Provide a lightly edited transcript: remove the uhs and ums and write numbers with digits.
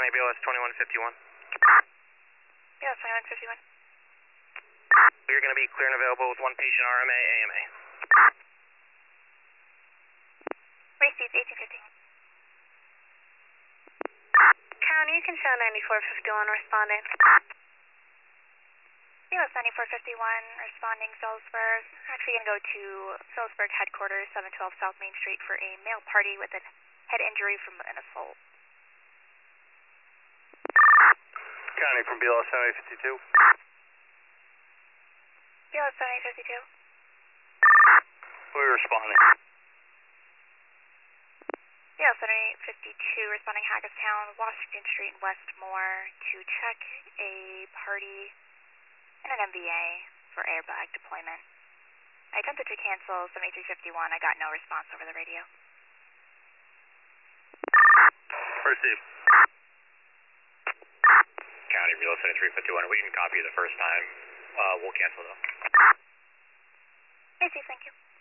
County BLS 2151. BLS 2151. We're going to be clear and available with one patient RMA, AMA. Received 1850. County, you can show 9451 responding. BLS 9451 responding Phillipsburg. Actually going to go to Phillipsburg headquarters, 712 South Main Street for a male party with a head injury from an assault. County from BLS 7852. BLS 7852. We're responding. BLS 7852 responding Hackettstown, Washington Street and Westmore to check a party in an MVA for airbag deployment. I attempted to cancel 7351. I got no response over the radio. Received. County BLS 7351. We can copy the first time. We'll cancel though. Received, thank you.